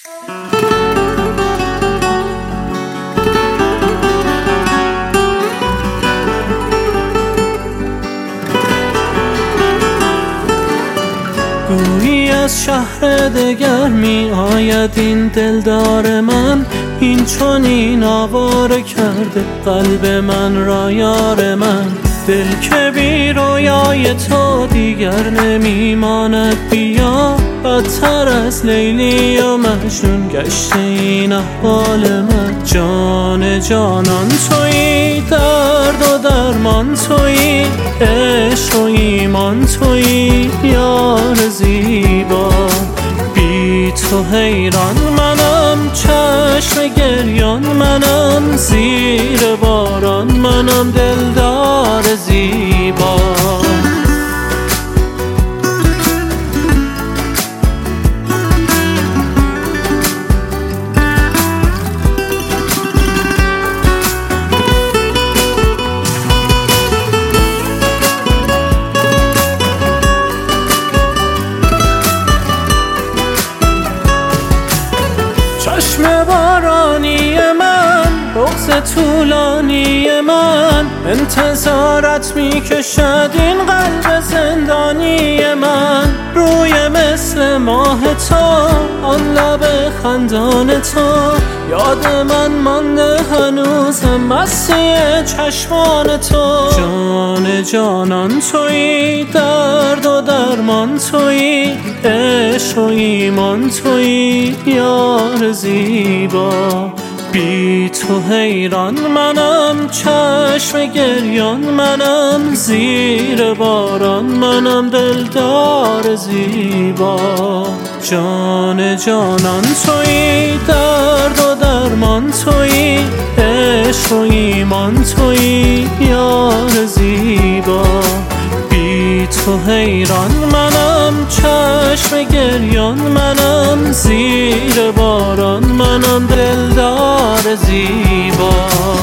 گویی از شهر دگر می آید این دلدار من، این چنین آواره کرده قلب من را یار من. دل که بی رویای تو دیگر نمی ماند، بیا بدتر از لیلی و مجنون گشته این احوال من. جان جانان تویی، درد و درمان تویی، عشق و ایمان تویی یار زیبا. بی تو حیران منم، چشم گریان منم، زیر باران منم دلدار زیبا. چشم بارانی من، بغض طولانی من، انتظارت می کشد این قلب زندانی من. روی مثل ماه تو، آن لب خندان تو، یاد من مانده هنوزم مستی چشمان تو. جان جانان تویی، درد و درمان تویی، عشق و ایمان تویی یار زیبا. بی تو حیران منم، چشم گریان منم، زیر باران منم دلدار زیبا. جان جانان تویی، درد و درمان تویی، عشق و ایمان تویی یار زیبا. بی تو حیران منم، چشم گریان منم، زیر باران منم دلدار زیبا.